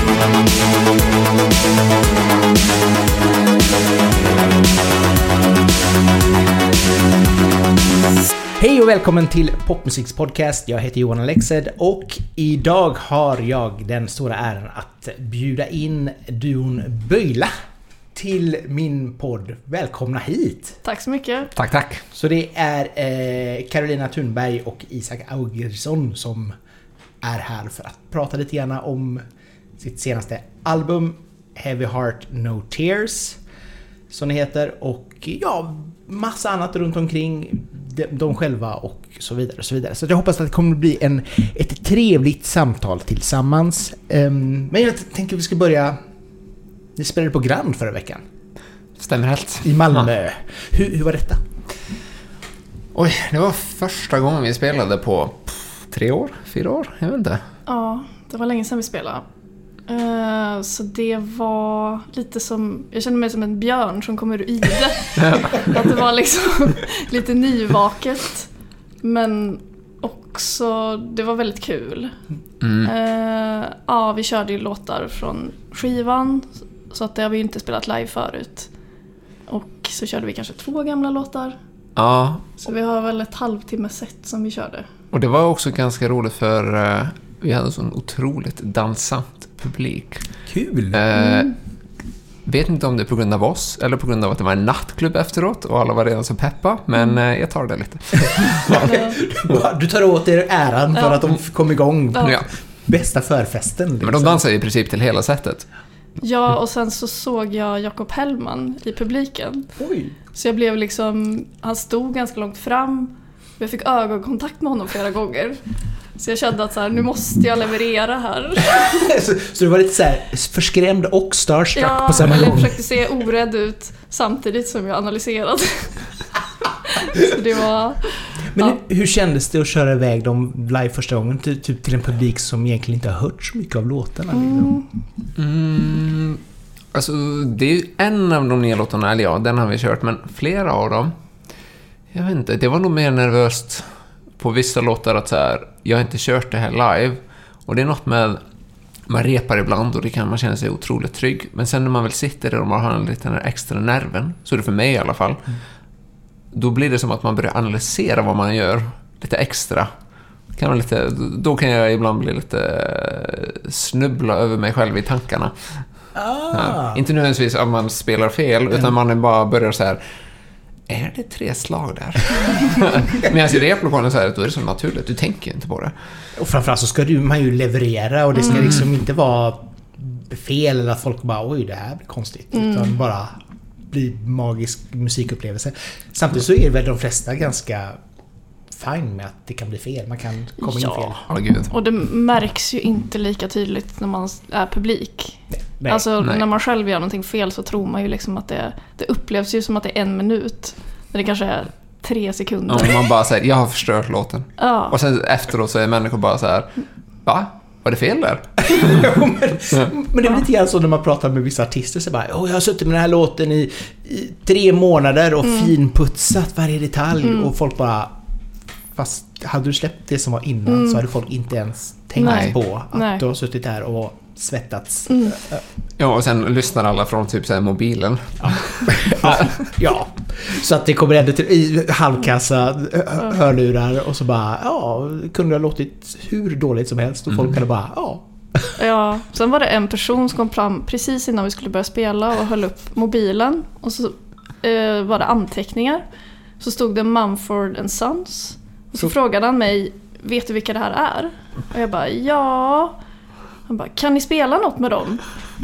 Hej och välkommen till Popmusiks podcast. Jag heter Johan Alexed och idag har jag den stora äran att bjuda in duon Böjla till min podd. Välkomna hit! Tack så mycket. Tack. Så det är Carolina Thunberg och Isak Augersson som är här för att prata lite grann om sitt senaste album Heavy Heart No Tears som det heter, och ja, massa annat runt omkring de själva och så vidare och så vidare. Så jag hoppas att det kommer att bli ett trevligt samtal tillsammans. Men jag tänker att vi ska börja. Ni spelade på Grand förra veckan. Stämmer helt. I Malmö. Ja. Hur var detta? Oj, det var första gången vi spelade på 4 år, jag vet inte. Ja, det var länge sedan vi spelade. Så det var lite som, jag kände mig som en björn som kommer ur ide. Att det var liksom lite nyvaket, men också det var väldigt kul. Ja, vi körde ju låtar från skivan, så att det har vi inte spelat live förut. Och så körde vi kanske 2 gamla låtar. Ja. Så vi har väl ett halvtimme set som vi körde. Och det var också ganska roligt för vi hade en sån otroligt dansant publik. Kul! Vet inte om det är på grund av oss eller på grund av att det var en nattklubb efteråt och alla var redan så peppa, men jag tar det lite. Du tar åt er äran för att de kom igång på Ja. bästa förfesten. Liksom. Men de dansade i princip till hela sättet. Ja, och sen så såg jag Jakob Hellman i publiken. Oj. Så jag blev liksom, han stod ganska långt fram. Jag fick ögonkontakt med honom flera gånger. Så jag kände att så här, nu måste jag leverera här. så du var lite så här förskrämd och starstruck på samma gång. Jag försökte se orädd ut samtidigt som jag analyserade. Så det var... Men hur kändes det att köra iväg dem live första gången typ till en publik som egentligen inte har hört så mycket av låtarna? Alltså, det är ju en av de nya låtarna, eller ja, den har vi kört, men flera av dem, jag vet inte, det var nog mer nervöst på vissa låtar att så här, jag har inte kört det här live, och det är något med, man repar ibland och det kan man känna sig otroligt trygg, men sen när man väl sitter där och man har en liten extra nerven, så är det för mig i alla fall, då blir det som att man börjar analysera vad man gör lite extra. Då kan jag ibland bli lite snubbla över mig själv i tankarna. Ja, inte nödvändigtvis att man spelar fel, utan man bara börjar så här, är det 3 slag där? Men alltså i replokalen så här, då är det så naturligt, du tänker inte på det. Och framförallt så ska man ju leverera, och det ska liksom inte vara fel eller att folk bara, oj, det här blir konstigt, utan bara bli magisk musikupplevelse. Samtidigt så är väl de flesta ganska fine med att det kan bli fel. Man kan komma in fel. Ja, gud. Och det märks ju inte lika tydligt när man är publik. Nej. Alltså när man själv gör någonting fel så tror man ju liksom att det upplevs ju som att det är 1 minut. När det kanske är 3 sekunder. Och man bara säger, jag har förstört låten. Ja. Och sen efteråt så är människor bara så här, va? Var det fel där? men det är lite grann så när man pratar med vissa artister, så bara, jag har suttit med den här låten i 3 månader och finputsat varje detalj, och folk bara, fast hade du släppt det som var innan så hade folk inte ens tänkt på att du har suttit där och svettats. Ja, och sen lyssnar alla från typ så här mobilen. Ja. Så att det kommer ändå till i halvkassa hörlurar, och så bara, kunde ha låtit hur dåligt som helst, och folk hade bara, Ja, sen var det en person som kom fram precis innan vi skulle börja spela och höll upp mobilen, och så var det anteckningar. Så stod det Mumford & Sons, och så frågade han mig, vet du vilka det här är? Och jag bara, ja. Han bara, kan ni spela något med dem?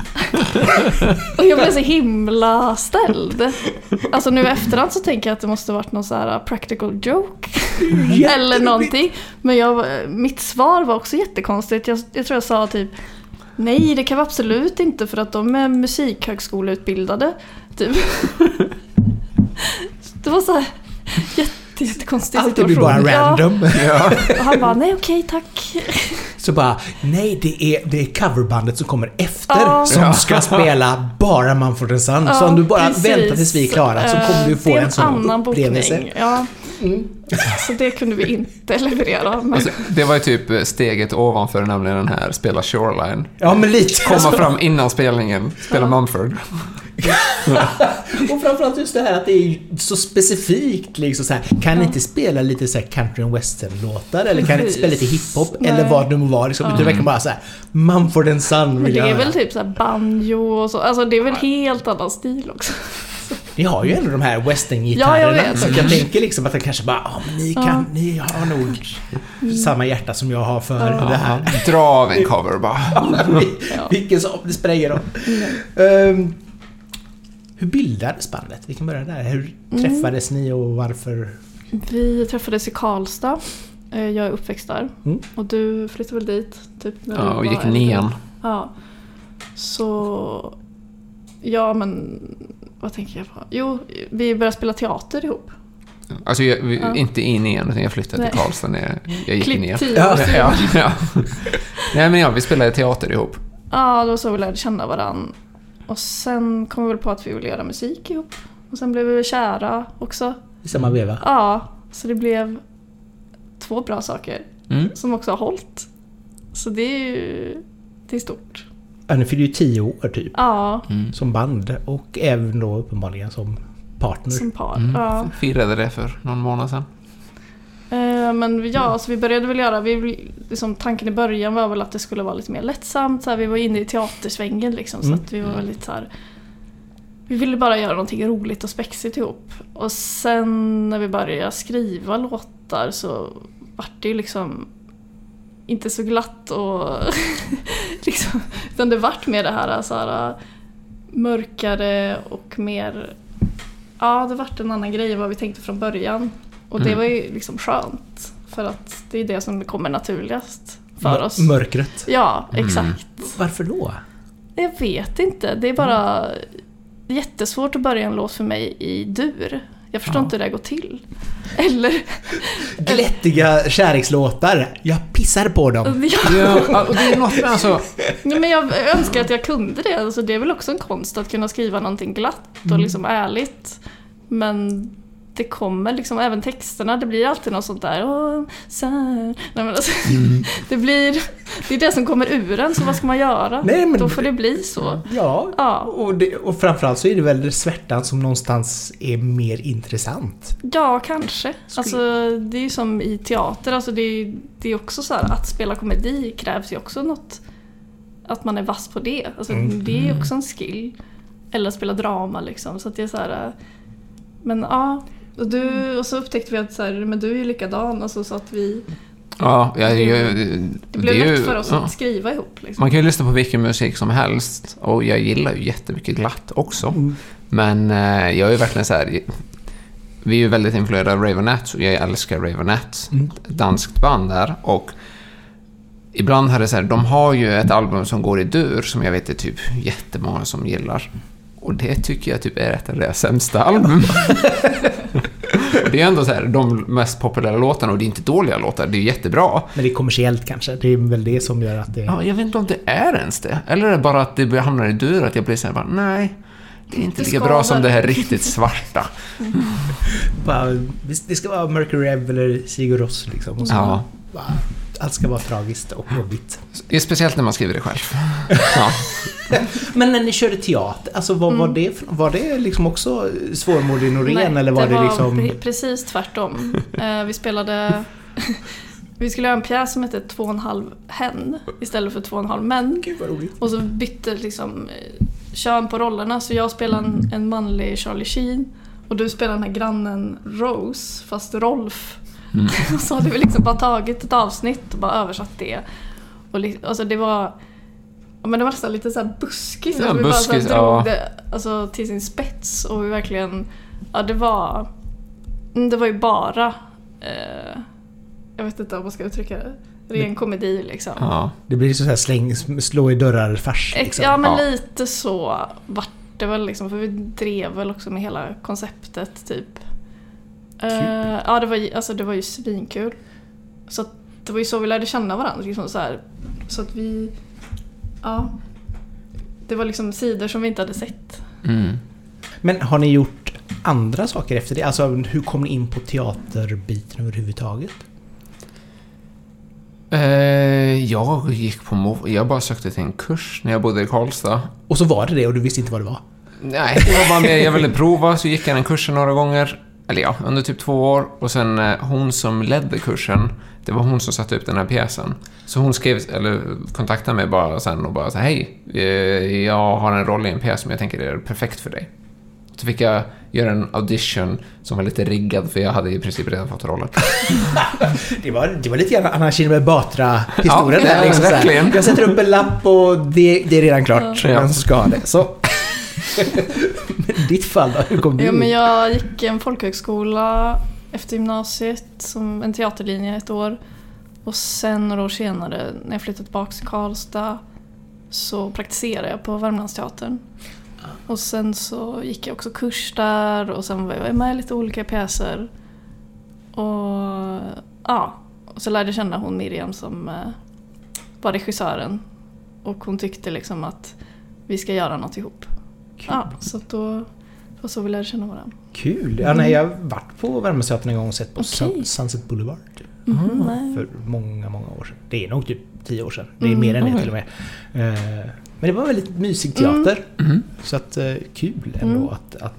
Och jag blev så himla ställd. Alltså nu efterhand så tänker jag att det måste varit någon så här practical joke eller någonting. Men mitt svar var också jättekonstigt. Jag tror jag sa typ, nej, det kan vi absolut inte, för att de är musikhögskoleutbildade typ. Det var så här jättekonstigt situation. Allt blir bara random. Ja. Och han bara, nej, okej, tack. Så bara, nej, det är coverbandet som kommer efter som ska spela bara Mumford & Sons. Så om du bara väntar tills vi är klara så kommer du få en sån upplevelse. Ja. Så det kunde vi inte leverera. Men... Alltså, det var ju typ steget ovanför, nämligen den här spela Shoreline. Ja, men lite. Komma fram innan spelningen, spela Mumford. Och framförallt just det här att det är så specifikt liksom så här, kan inte spela lite så här country and western-låtar eller kan inte spela lite hiphop eller vad det nu var liksom, utan det verkar bara så här Mumford and Son. Men det är väl typ så här banjo och så, alltså det är väl helt annan stil också. Ni har ju ändå de här western-gitarrerna, Ja, så jag tänker liksom att det kanske bara, men ni har nog samma hjärta som jag har för det här. Dra av en cover bara. Vilken som, det spelar ingen roll. Hur bildades bandet? Vi kan börja där. Hur träffades ni och varför? Vi träffades i Karlstad. Jag är uppväxt där. Och du flyttade väl dit? Typ, när och gick nian. Ja. Så... Ja, men... Vad tänker jag på? Jo, vi började spela teater ihop. Alltså, inte in igen, utan jag flyttade till Karlstad när jag gick in igen. Ja. Nej, men vi spelade teater ihop. Ja, då så vi lärde känna varann. Och sen kom vi väl på att vi ville göra musik ihop. Och sen blev vi kära också. I samma veva? Ja, så det blev 2 bra saker. Som också har hållit. Så det är stort. Ja, nu fyller ju 10 år typ. Ja. Som band. Och även då uppenbarligen som partner. Som par, ja. Firade det för någon månad sedan. Men ja, så vi började väl göra, liksom, tanken i början var väl att det skulle vara lite mer lättsamt, så här, vi var inne i teatersvängen liksom, så att vi var väldigt så här, vi ville bara göra någonting roligt och spexigt ihop. Och sen när vi började skriva låtar så var det ju liksom inte så glatt och liksom, utan det vart mer det här, så här mörkare och mer, ja, det vart en annan grej än vad vi tänkte från början. Och det var ju liksom skönt, för att det är det som kommer naturligast för oss. Mörkret. Ja, exakt. Varför då? Jag vet inte. Det är bara jättesvårt att börja en låt för mig i dur. Jag förstår inte hur det går till. Eller... Glättiga kärlekslåtar. Jag pissar på dem. Ja, och det är något med alltså... Nej, men jag önskar att jag kunde det. Alltså, det är väl också en konst att kunna skriva någonting glatt och liksom ärligt. Men... det kommer liksom, även texterna, det blir alltid något sånt där. Nej, men alltså, det är det som kommer ur en, så vad ska man göra? Nej, men, då får det bli så. Ja. Och framförallt så är det väl svärtan som någonstans är mer intressant. Ja, kanske. Alltså, det är ju som i teater, alltså det är också så här, att spela komedi krävs ju också något, att man är vass på det. Alltså, det är ju också en skill. Eller spela drama liksom, så att det är så här, men ja. Och så upptäckte vi att så här, men du är ju likadan, alltså, så att vi... Ja, det blev lätt för oss att skriva ihop. Liksom. Man kan ju lyssna på vilken musik som helst, och jag gillar ju jättemycket glatt också. Men jag är verkligen så här... Vi är ju väldigt influerade av Ravenette, och jag älskar Ravenette, ett danskt band där. Och ibland har det så här, de har ju ett album som går i dur, som jag vet är typ jättemånga som gillar. Och det tycker jag typ är ett av deras sämsta album. Och det är ändå så här, de mest populära låtarna, och det är inte dåliga låtar, det är jättebra. Men det är kommersiellt kanske, det är väl det som gör att det... Ja, jag vet inte om det är ens det. Eller är det bara att det hamnar i dur, att jag blir så här, bara, nej, det är inte lika bra som det här riktigt svarta. Det ska vara Mercury Rev eller Sigur Rós liksom. Och så allt ska vara tragiskt och jobbigt. Det är speciellt när man skriver det själv. Ja. Men när ni körde teater, alltså vad var det liksom också svårmodig Norén? Nej, eller var det liksom... precis tvärtom. Vi skulle göra en pjäs som hette 2,5 hen istället för 2,5 män. Gud, vad roligt. Och så bytte liksom kön på rollerna, så jag spelade en manlig Charlie Sheen och du spelade den här grannen Rose, fast Rolf. Och så hade vi liksom bara tagit ett avsnitt och bara översatt det. Och alltså det var... Men det var nästan lite så här buskis. Ja, vi buskis, bara drog det alltså, till sin spets. Och vi verkligen... Ja, det var ju bara... jag vet inte om man ska uttrycka det. Ren komedi liksom. Ja. Det blir så här slå i dörrar fars. Liksom. Ja, men lite så vart det väl liksom. För vi drev väl också med hela konceptet typ. Ja, det var ju svinkul. Så att det var ju så vi lärde känna varandra liksom, så här. Så att vi... Ja. Det var liksom sidor som vi inte hade sett. Men har ni gjort andra saker efter det? Alltså hur kom ni in på teaterbiten överhuvudtaget? Jag bara sökte till en kurs när jag bodde i Karlstad. Och så var det och du visste inte vad det var? Nej, det var bara med, jag ville prova, så gick jag den kursen några gånger. Eller ja, under typ 2 år. Och sen hon som ledde kursen, det var hon som satte upp den här pjäsen. Så hon kontaktade mig bara sen och bara så hej, jag har en roll i en pjäs som jag tänker är perfekt för dig. Så fick jag göra en audition som var lite riggad, för jag hade i princip redan fått rollen. det var lite grann Anna Kinberg Batra-historien. Ja, där, liksom verkligen. Jag sätter upp en lapp och det är redan klart. Ja. Men så ska det. Så. Men ditt fall då, hur kom du? Ja, men jag gick en folkhögskola efter gymnasiet som en teaterlinje 1 år. Och sen några år senare när jag flyttade tillbaka till Karlstad så praktiserade jag på Värmlandsteatern. Och sen så gick jag också kurs där och sen var jag med i lite olika pjäser. Och och så lärde jag känna hon Miriam som var regissören. Och hon tyckte liksom att vi ska göra något ihop. Kul. Ja, så då var så vi lärde känna varandra. Kul. Ja, nej, jag har varit på Värmlandsteatern en gång och sett på Okej. Sunset Boulevard. Nej. För många, många år sedan. Det är nog typ 10 år sedan. Det är mer än det till och med. Men det var en väldigt mysig teater. Så att kul ändå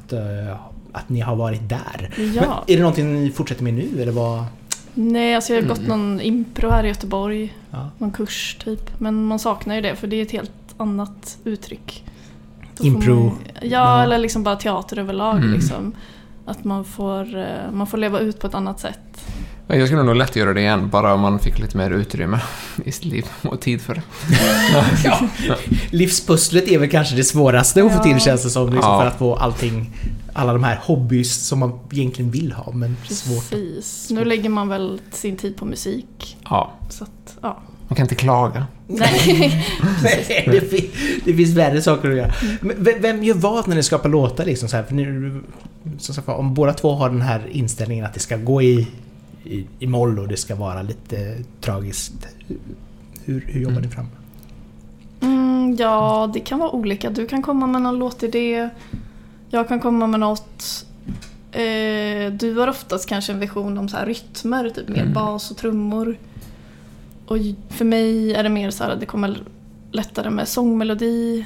att ni har varit där. Ja. Men är det någonting ni fortsätter med nu eller vad? Nej, alltså jag har gått någon impro här i Göteborg. Ja. Någon kurs typ. Men man saknar ju det för det är ett helt annat uttryck. Då får Impro? man, ja, eller liksom bara teater överlag. Liksom. Att man får leva ut på ett annat sätt. Jag skulle nog lätt göra det igen, bara om man fick lite mer utrymme i sitt liv och tid för det. Ja. Livspusslet är väl kanske det svåraste att få till, känns det som, liksom, Ja. för att få alla de här hobbys som man egentligen vill ha, men svårt. Precis. Nu lägger man väl sin tid på musik. Ja, Så att, ja. man kan inte klaga. Nej. Nej, det finns värre saker att göra. Men vem gör vad när ni skapar låtar liksom så här? För nu, som sagt, om båda två har den här inställningen att det ska gå i moll och det ska vara lite tragiskt. Hur jobbar ni fram? Ja, det kan vara olika. Du kan komma med någon låtidé. Jag kan komma med något. Du har oftast kanske en vision om så här rytmer, typ mer bas och trummor. Och för mig är det mer så här att det kommer lättare med sångmelodi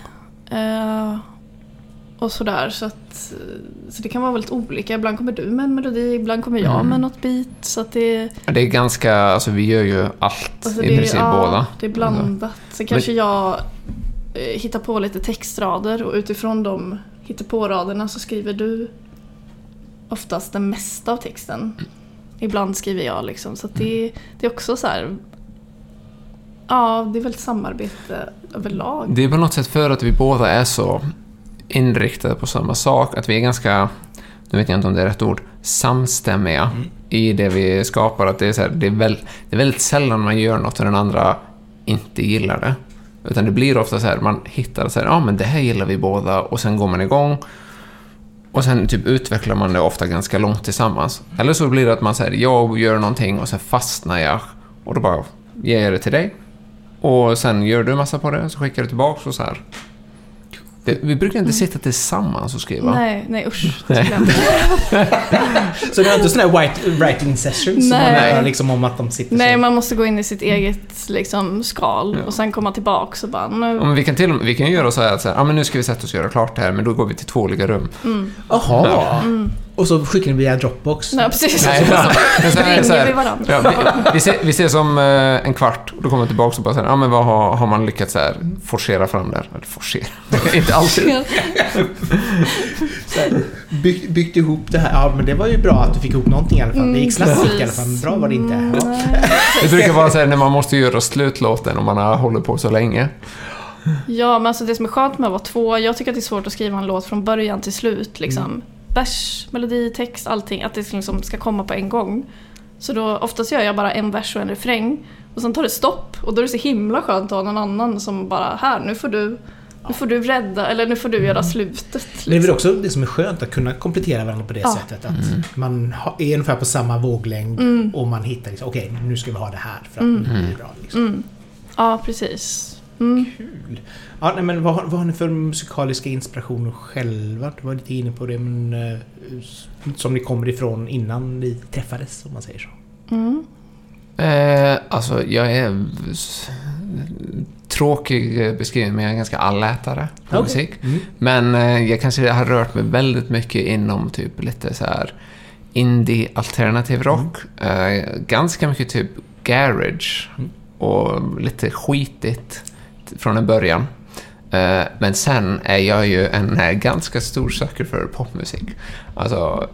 och sådär. Så det kan vara väldigt olika. Ibland kommer du med en melodi, ibland kommer jag med något beat. Så att det är ganska, alltså vi gör ju allt alltså i princip båda. Det är blandat. Sen kanske jag hittar på lite textrader och utifrån de hittar på raderna så skriver du oftast den mesta av texten. Ibland skriver jag liksom. Så att det är också så här. Ja, det är väl ett samarbete överlag. Det är på något sätt för att vi båda är så inriktade på samma sak, att vi är ganska, nu vet jag inte om det är rätt ord, samstämmiga i det vi skapar. Att det är så här, det är väldigt sällan man gör något och den andra inte gillar det. Utan det blir ofta så här, man hittar så här, ja men det här gillar vi båda, och sen går man igång. Och sen typ utvecklar man det ofta ganska långt tillsammans. Eller så blir det att man säger, jag gör någonting och sen fastnar jag. Och då bara, ger jag det till dig. Och sen gör du massa på det, så skickar du tillbaka och så här. Vi brukar inte sitta tillsammans och skriva. Nej usch. Nej. Så det är inte sådana här writing sessions som man Nej. är liksom om att de sitter Nej, så. man måste gå in i sitt eget liksom, skal och sen komma tillbaka och bara nu. Ja, men vi kan göra så här att men nu ska vi sätta oss och göra klart det här, men då går vi till 2 olika rum. Jaha. Och så skickar ni via Dropbox. Nej, precis. Nej, Så så ringer vi varandra. Ja, vi ses om en kvart, och då kommer vi tillbaka och bara säger, men vad har man lyckats så här forcera fram där? Eller forcera. Inte alltid. Byggt ihop det här. Ja, men det var ju bra att du fick ihop någonting i alla fall. Det gick snabbt i alla fall. Men bra var det inte. Ja. Det brukar vara så här när man måste göra slutlåten om man har hållit på så länge. Ja, men alltså det som är skönt med att vara 2, jag tycker att det är svårt att skriva en låt från början till slut liksom. Vers, melodi, text, allting, att det liksom ska komma på en gång. Så då oftast gör jag bara en vers och en refräng och sen tar det stopp, och då är det så himla skönt att ha någon annan som bara, här, nu får du rädda, eller nu får du göra slutet liksom. Det är väl också det som är skönt, att kunna komplettera varandra på det sättet, att man är ungefär på samma våglängd och man hittar liksom, okej, nu ska vi ha det här för att det blir bra liksom. Ja, precis. Kul. Ja, nej, men vad har ni för musikaliska inspirationer själva? Du var lite inne på det, men som ni kommer ifrån innan ni träffades, om man säger så. Alltså, jag är tråkig beskrivning, men jag är ganska allätare på musik. Men jag kanske har rört mig väldigt mycket inom typ lite så här indie alternativ rock. Ganska mycket typ garage och lite skitigt från en början. Men sen är jag ju en ganska stor söker för popmusik. Alltså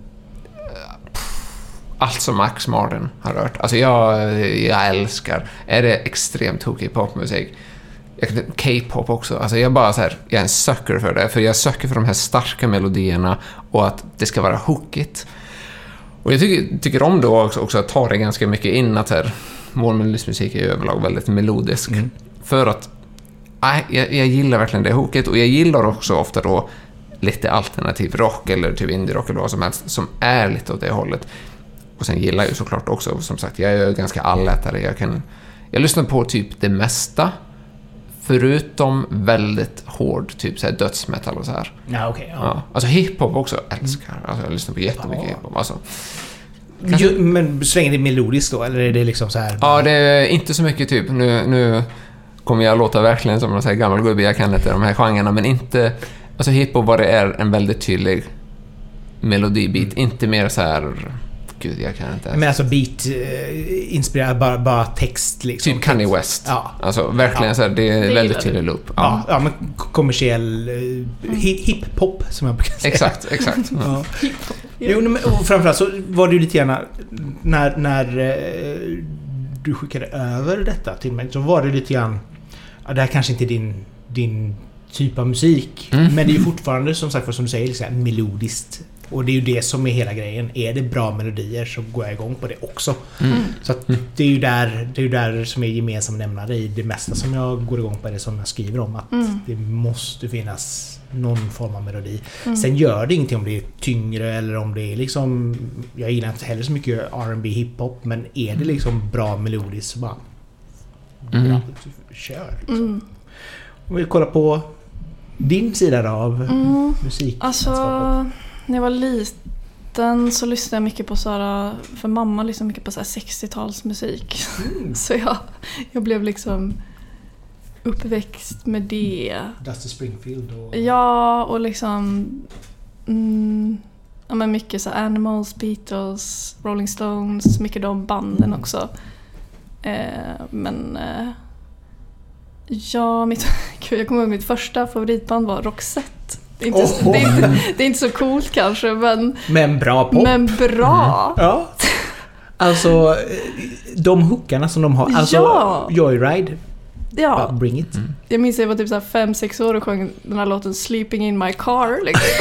allt som Max Martin har rört. Alltså jag älskar. Är det extremt tokig popmusik? K-pop också. Alltså jag är en sucker för det. För jag söker för de här starka melodierna och att det ska vara hookigt. Och jag tycker om då också att ta det ganska mycket in att här målmelismusik är överlag väldigt melodisk. För att jag gillar verkligen det hooket. Och jag gillar också ofta då lite alternativ rock eller typ indie rock eller vad som helst som är lite åt det hållet. Och sen gillar jag ju såklart också, som sagt, jag är ganska allätare. Jag lyssnar på typ det mesta förutom väldigt hård typ så här dödsmetal och så här. Ja, okej. Ja. Alltså hiphop också älskar. Alltså jag lyssnar på jättemycket hiphop. Alltså. Men svänger det melodiskt då, eller är det liksom så här? Ja, det är inte så mycket typ. Nu kommer jag låta verkligen som en så här gammal gubbe. Jag kan inte de här genrerna, men inte. Alltså hiphop var det är en väldigt tydlig melodibit, inte mer så här. Gud, jag kan inte. Men alltså beat inspirerad bara text liksom. Typ Kanye West. Ja. Alltså verkligen så här, det är väldigt tydlig loop. Ja, men kommersiell hiphop som jag brukar säga. Exakt. Ja. Jo, men framförallt så var det ju lite grann när du skickade över detta till mig, så var det lite grann, det här kanske inte är din typ av musik, men det är ju fortfarande som sagt, som du säger, liksom melodiskt. Och det är ju det som är hela grejen. Är det bra melodier så går jag igång på det också. Så att det är ju där som är gemensam nämnare i det mesta som jag går igång på, det som jag skriver om, att det måste finnas någon form av melodi. Sen gör det ingenting om det är tyngre eller om det är liksom, jag gillar inte heller så mycket R&B hiphop, men är det liksom bra melodiskt så bara kör liksom. Om vi kollar på din sida då av musik. Alltså, när jag var liten så lyssnade jag mycket på såhär, för mamma lyssnade mycket på såhär 60-talsmusik. Så jag blev liksom uppväxt med det. Dusty Springfield och... Ja, och liksom ja, men mycket så Animals, Beatles, Rolling Stones, mycket de banden också. Ja, jag kommer ihåg mitt första favoritband var Roxette. Det är inte så coolt kanske, men bra pop. Men bra. Ja. Alltså de hookarna som de har, alltså Joyride. Ja. Bring it. Jag minns att jag var typ så här 5-6 år och sjöng den här låten Sleeping in my car liksom.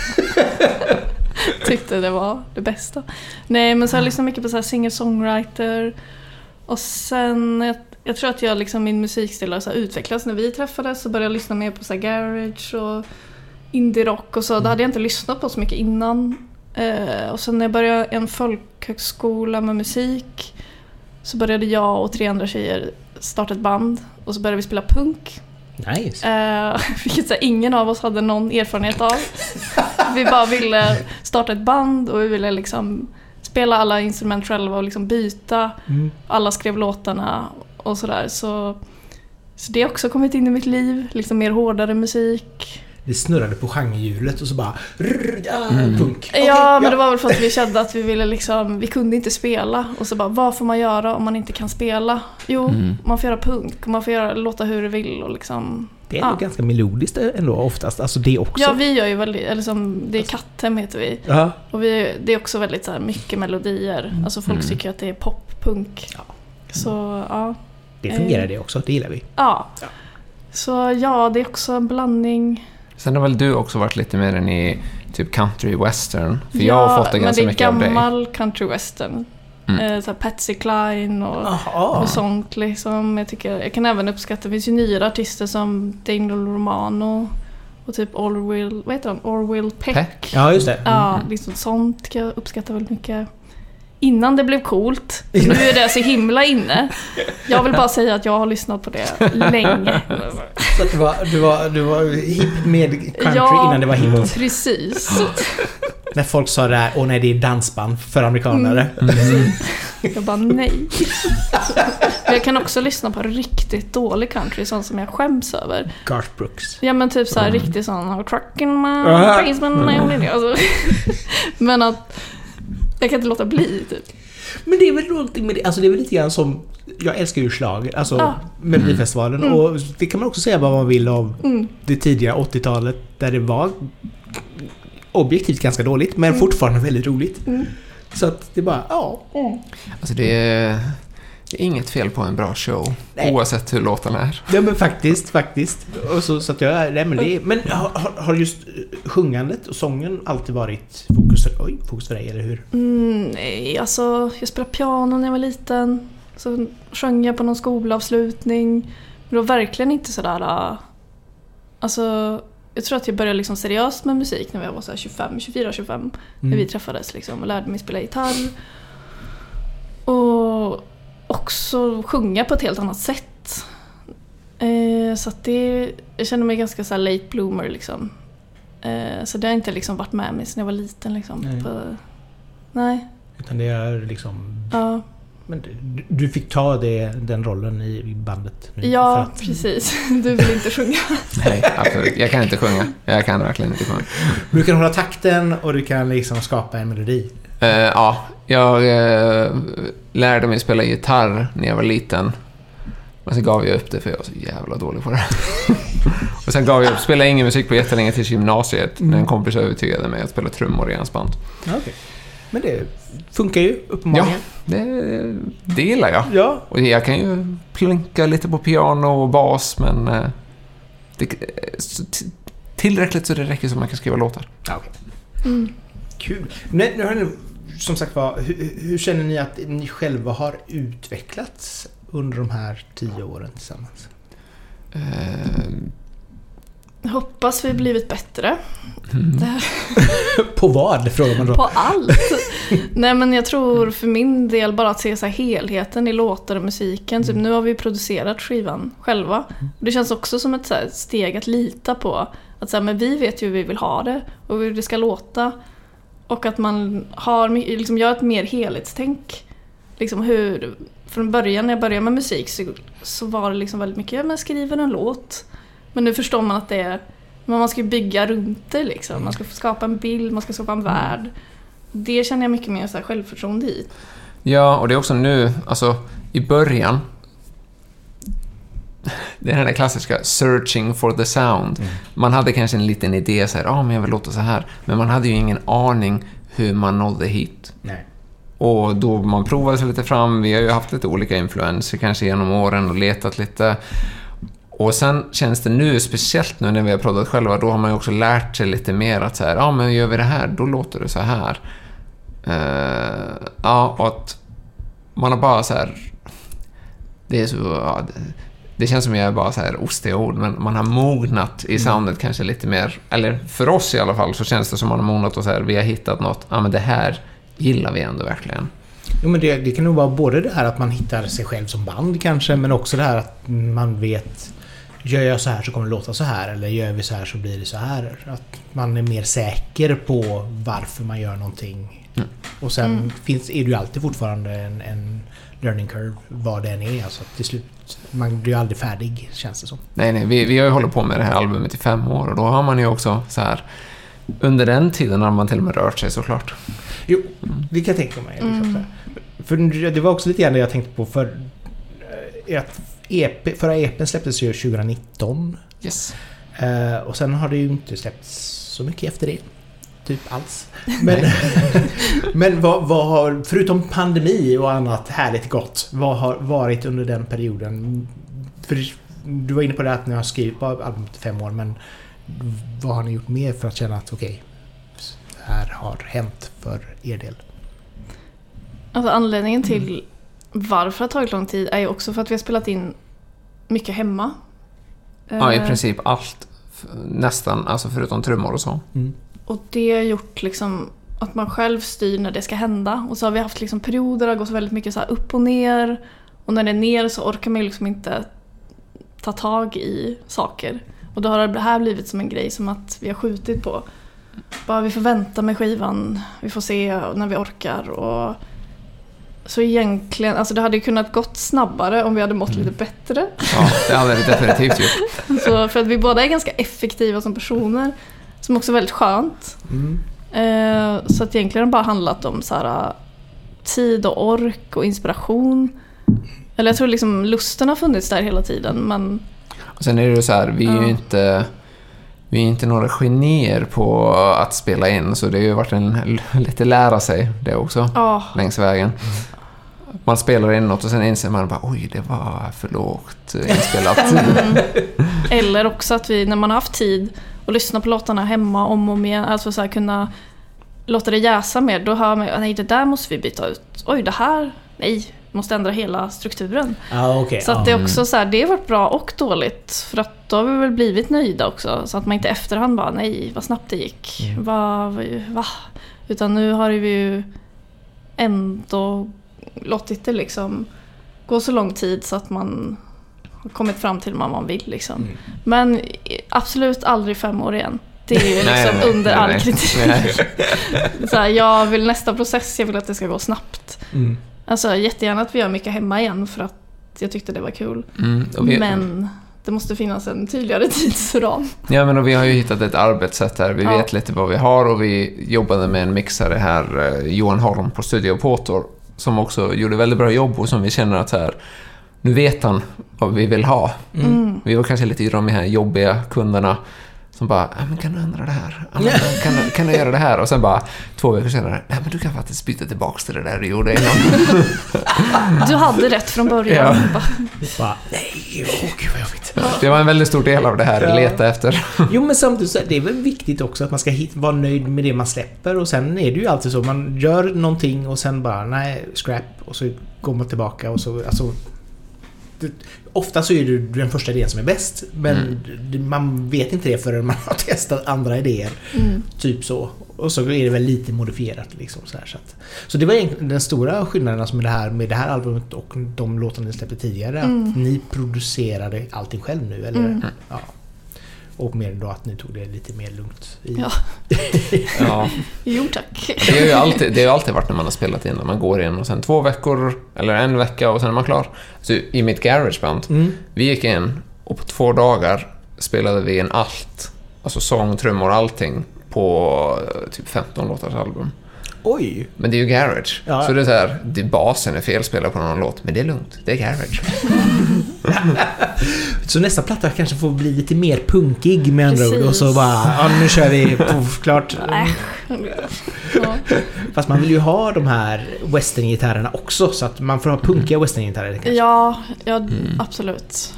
Tyckte det var det bästa. Nej, men så jag lyssnade mycket på så här singer-songwriter. Och sen jag tror att jag liksom, min musikstil har så här utvecklats. När vi träffades så började jag lyssna mer på så här garage och indie-rock och så. Det hade jag inte lyssnat på så mycket innan. Och sen när jag började en folkhögskola med musik så började jag och 3 andra tjejer starta ett band. Och så började vi spela punk. Nice. Vilket så här, ingen av oss hade någon erfarenhet av. Vi bara ville starta ett band och vi ville liksom spela alla instrument själva och liksom byta. Alla skrev låtarna och sådär. Så det har också kommit in i mitt liv. Liksom mer hårdare musik. Det snurrade på genrehjulet och så bara punk. Ja, men det var väl för att vi kände att vi ville liksom, vi kunde inte spela. Och så bara, vad får man göra om man inte kan spela? Jo, man får göra punk. Man får låta hur du vill och liksom... Det är ganska melodiskt ändå oftast. Alltså det också. Ja, vi gör ju väldigt, eller som, det är Katthem heter vi. Ja. Och det är också väldigt så här mycket melodier. Alltså folk tycker att det är pop-punk. Ja. Så, ja. Det fungerar det också, det gillar vi. Ja. Så ja, det är också en blandning. Sen har väl du också varit lite mer än i typ country western. För jag har fått det ganska mycket av dig. Ja, men det är gammal country western. Så här Patsy Cline och sånt liksom. Jag kan även uppskatta, det finns ju nyare artister som Daniel Romano och typ Orville Peck. Ja, just det. Ja, liksom sånt kan jag uppskatta väldigt mycket. innan det blev coolt. Nu är det så himla inne. Jag vill bara säga att jag har lyssnat på det länge. Så att du var hip med country innan det var hip. Precis. När folk sa det här, åh nej, det är dansband för amerikanare. Jag bara nej. Jag kan också lyssna på riktigt dålig country, sånt som jag skäms över. Garth Brooks. Ja, men typ så här riktigt sån truck in my basement. Alltså. Men att jag kan inte låta bli typ. Men det är väl någonting med det, alltså det är väl lite grann som, jag älskar ju schlager, alltså Melodifestivalen, och det kan man också säga vad man vill av det tidiga 80-talet, där det var objektivt ganska dåligt, men fortfarande väldigt roligt. Så att det bara, Alltså det är inget fel på en bra show. Nej. Oavsett hur låten är. Ja, men faktiskt. Och så att jag, nej, men det, men har just sjungandet och sången alltid varit fokus för dig, eller hur? Nej, alltså jag spelade piano när jag var liten. Så sjöng jag på någon skolavslutning. Men det var verkligen inte sådär. Alltså jag tror att jag började liksom seriöst med musik när jag var så här 24-25. När vi träffades liksom och lärde mig spela gitarr. Och också sjunga på ett helt annat sätt. Så att jag känner mig ganska så här late bloomer liksom. Så det har inte liksom varit med mig sedan jag var liten liksom. Nej. Utan det är liksom... Ja. Men du fick ta den rollen i bandet nu? Ja, precis. Du vill inte sjunga. Nej, absolut. Jag kan inte sjunga. Jag kan verkligen inte sjunga. Du kan hålla takten och du kan liksom skapa en melodi. Ja, jag lärde mig spela gitarr när jag var liten. Men sen gav jag upp det för jag var så jävla dålig på det. Och sen gav jag upp, spelade ingen musik på jättelänge till gymnasiet. När en kompis övertygade mig att spela trummor i hans band. Okej. Men det funkar ju uppenbarligen. Ja, det gillar jag. Ja. Och jag kan ju plinka lite på piano och bas, men tillräckligt så det räcker så man kan skriva låtar. Okay. Kul. Nu har ni, som sagt, hur känner ni att ni själva har utvecklats under de här 10 åren tillsammans? Jag hoppas vi blivit bättre. På vad, frågar man då? På allt. Nej, men jag tror för min del bara att se så här helheten i låtar och musiken. Typ, nu har vi producerat skivan själva. Det känns också som ett så här steg att lita på. Att så här, men vi vet ju hur vi vill ha det och hur det ska låta. Och att man har, liksom, gör ett mer helhetstänk. Liksom hur, från början när jag började med musik så var det liksom väldigt mycket, man skriver en låt. Men nu förstår man att det är, man ska bygga runt det liksom. Man ska skapa en bild, man ska skapa en värld. Det känner jag mycket mer så här självförtroende i. Ja, och det är också nu, alltså i början, det är den där klassiska searching for the sound. Man hade kanske en liten idé så här, men jag vill låta så här. Men man hade ju ingen aning hur man nådde hit. Nej. Och då man provade sig lite fram, vi har ju haft lite olika influenser kanske genom åren och letat lite. Och sen känns det nu, speciellt nu när vi har proddat själva, då har man ju också lärt sig lite mer att så här, men gör vi det här, då låter det så här. Och att man har bara så här, det är så, det känns som jag är bara så här ostiga ord, men man har mognat i soundet kanske lite mer, eller för oss i alla fall så känns det som man har mognat och så här, vi har hittat något, men det här gillar vi ändå verkligen. Jo, men det kan nog vara både det här att man hittar sig själv som band kanske, men också det här att man vet, gör jag så här så kommer det låta så här, eller gör vi så här så blir det så här. Att man är mer säker på varför man gör någonting. Och sen är det ju alltid fortfarande en learning curve vad den är. Alltså till slut, man blir ju aldrig färdig, känns det som. Nej, vi har ju hållit på med det här albumet i 5 år och då har man ju också så här, under den tiden har man till och med rört sig såklart. Jo, det kan jag tänka mig. Liksom. För det var också lite grann det jag tänkte på, för att förra EP:n släpptes ju 2019. Yes. Och sen har det ju inte släppts så mycket efter det. Typ alls. Men vad har, förutom pandemi och annat härligt gott, vad har varit under den perioden? För du var inne på det att ni har skrivit på albumet i 5 år, men vad har ni gjort mer för att känna att okej, det här har hänt för er del? Alltså anledningen till varför det har tagit lång tid är ju också för att vi har spelat in mycket hemma. Ja, i princip allt. Nästan, alltså förutom trummor och så. Och det har gjort liksom att man själv styr när det ska hända. Och så har vi haft liksom perioder där det gått väldigt mycket så här upp och ner. Och när det är ner så orkar man liksom inte ta tag i saker. Och då har det här blivit som en grej som att vi har skjutit på. Bara vi får vänta med skivan, vi får se när vi orkar. Och så egentligen, alltså det hade ju kunnat gått snabbare om vi hade mått lite bättre. Ja, det hade det definitivt gjort. Så för att vi båda är ganska effektiva som personer, som också är väldigt skönt. Så att egentligen bara handlat om så här, tid och ork och inspiration. Eller jag tror liksom lusten har funnits där hela tiden, men... Och sen är det så här, vi är ju inte några genier på att spela in, så det har ju varit lite lära sig det också längs vägen. Man spelar in något och sen inser man bara, oj, det var för lågt inspelat. Eller också att vi, när man har haft tid och lyssna på låtarna hemma om och om igen, alltså så här, kunna låta det jäsa mer, då hör man, nej, det där måste vi byta ut. Oj, det här, nej, måste ändra hela strukturen. Okay. Så att det är också så här, det har varit bra och dåligt, för att då har vi väl blivit nöjda också, så att man inte efterhand bara, nej, vad snabbt det gick. Va? Utan nu har vi ju ändå låtit det liksom gå så lång tid så att man har kommit fram till vad man vill liksom. Men absolut aldrig 5 år igen. Det är ju liksom under all kritik. Så här, jag vill nästa process, jag vill att det ska gå snabbt. Alltså jättegärna att vi gör mycket hemma igen, för att jag tyckte det var kul. Men det måste finnas en tydligare tidsram. Ja, men och vi har ju hittat ett arbetssätt här. Vi vet lite vad vi har, och vi jobbade med en mixare här, Johan Holm på Studio Porter, som också gjorde väldigt bra jobb och som vi känner att så här, nu vet han vad vi vill ha. Vi var kanske lite i de här jobbiga kunderna som bara, men kan du ändra det här? Kan du göra det här? Och sen bara 2 veckor senare, nej, men du kan faktiskt byta tillbaka till det där du gjorde innan. Du hade rätt från början. Nej, gud vad jobbigt. Det var en väldigt stor del av det här, leta efter. Jo, men samtidigt så det är väl viktigt också att man ska vara nöjd med det man släpper, och sen är det ju alltid så, man gör någonting och sen bara, nej, scrap, och så går man tillbaka och så, alltså ofta så är det den första idén som är bäst, men man vet inte det förrän man har testat andra idéer. Typ så. Och så är det väl lite modifierat liksom så här, så det var egentligen den stora skillnaden som med det här albumet och de låtarna ni släppte tidigare, att ni producerade allting själv nu, eller ja. Och mer då att ni tog det lite mer lugnt i. Ja. Jo, tack. Det har ju alltid varit när man har spelat in, när man går in och sen 2 veckor eller 1 vecka och sen är man klar. Så i mitt garageband, vi gick in och på 2 dagar spelade vi in allt, alltså sång, trummor, allting på typ 15 låtars album. Oj. Men det är ju garage. Ja. Så det är så här, basen är felspelad på någon låt, men det är lugnt. Det är garage. Så nästa platta kanske får bli lite mer punkig med andra ord, och så bara, nu kör vi klart. Fast man vill ju ha de här western-gitarrerna också, så att man får ha punkiga western-gitarrer kanske. Ja, absolut.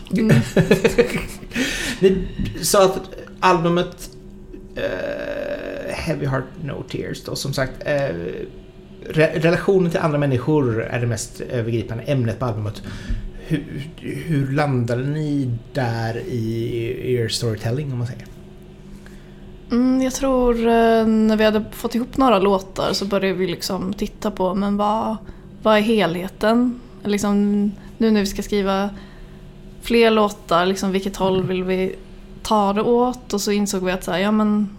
Ni sa att albumet Heavy Heart No Tears då, som sagt, relationen till andra människor är det mest övergripande ämnet på albumet. Hur landade ni där i er storytelling, om man säger? Jag tror när vi hade fått ihop några låtar så började vi liksom titta på, men vad är helheten? Liksom, nu när vi ska skriva fler låtar, liksom, vilket håll vill vi ta det åt? Och så insåg vi att så här, ja, men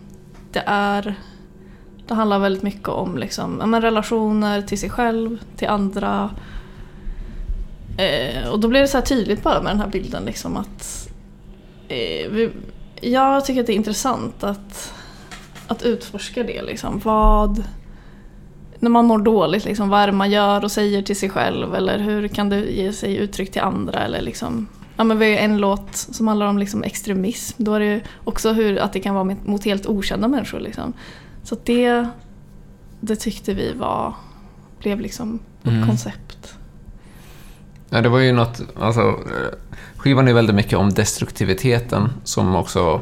det handlar väldigt mycket om liksom, relationer till sig själv, till andra. Och då blev det så här tydligt bara med den här bilden liksom, att jag tycker att det är intressant att utforska det liksom, när man mår dåligt liksom, vad är det man gör och säger till sig själv, eller hur kan det ge sig uttryck till andra, eller liksom, ja, men vi har en låt som handlar om liksom extremism, då är det också att det kan vara mot helt okända människor liksom. Så det tyckte vi blev liksom ett koncept. Ja, det var ju något, alltså, skivan är väldigt mycket om destruktiviteten, som också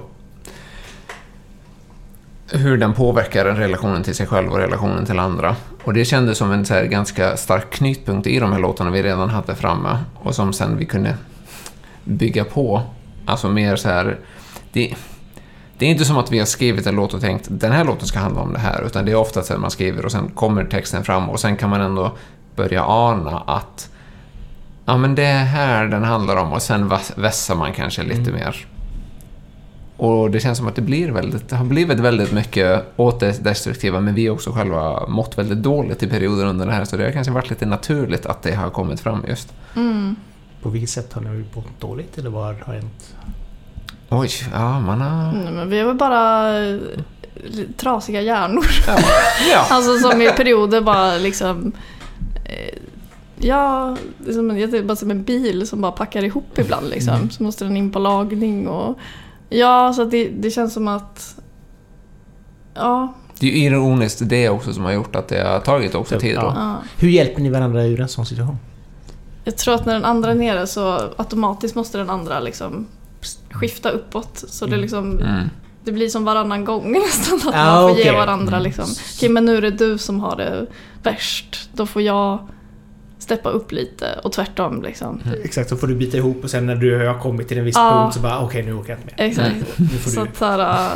hur den påverkar relationen till sig själv och relationen till andra. Och det kändes som en så här ganska stark knytpunkt i de här låtarna vi redan hade framme, och som sen vi kunde bygga på. Alltså mer så här, det är inte som att vi har skrivit en låt och tänkt den här låten ska handla om det här, utan det är ofta så att man skriver och sen kommer texten fram och sen kan man ändå börja ana att ja, men det är här den handlar om, och sen vässar man kanske lite mer. Och det känns som att det har blivit väldigt mycket åt det destruktiva, men vi också själva mått väldigt dåligt i perioder under det här, så det har kanske varit lite naturligt att det har kommit fram just. På vilket sätt har ni mått dåligt, eller vad har hänt? Oj, ja, man har... Nej, men vi har väl bara trasiga hjärnor. Ja. Alltså som i perioder bara liksom... Ja, det är bara som en bil som bara packar ihop ibland liksom. Så måste den in på lagning och... Ja, så det känns som att... Ja. Det är ju ironiskt det också som har gjort att det har tagit också tid då. Ja. Hur hjälper ni varandra ur en sån situation? Jag tror att när den andra är nere så automatiskt måste den andra liksom skifta uppåt. Så det liksom... Det blir som varannan gång nästan att man får ge varandra liksom. Okej, men nu är det du som har det värst. Då får jag steppa upp lite och tvärtom liksom. Exakt, så får du bita ihop och sen när du har kommit till en viss punkt så bara okej, nu åker jag inte med. Exakt. Nu får så du.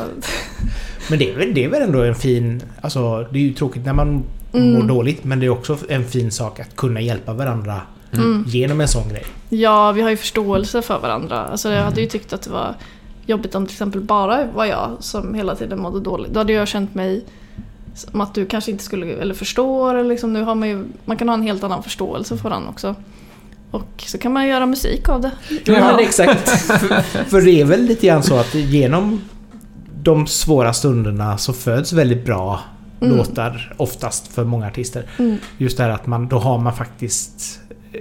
Men det är väl ändå en fin, alltså det är ju tråkigt när man mår dåligt, men det är också en fin sak att kunna hjälpa varandra genom en sån grej. Ja, vi har ju förståelse för varandra. Alltså jag hade ju tyckt att det var jobbigt om till exempel bara var jag som hela tiden mådde dåligt. Då hade jag känt mig som att du kanske inte skulle eller förstår, eller liksom, nu har man kan ha en helt annan förståelse för varandra också. Och så kan man göra musik av det. Ja, exakt. för det är väl lite grann så att genom de svåra stunderna så föds väldigt bra låtar oftast för många artister. Just det här att då har man faktiskt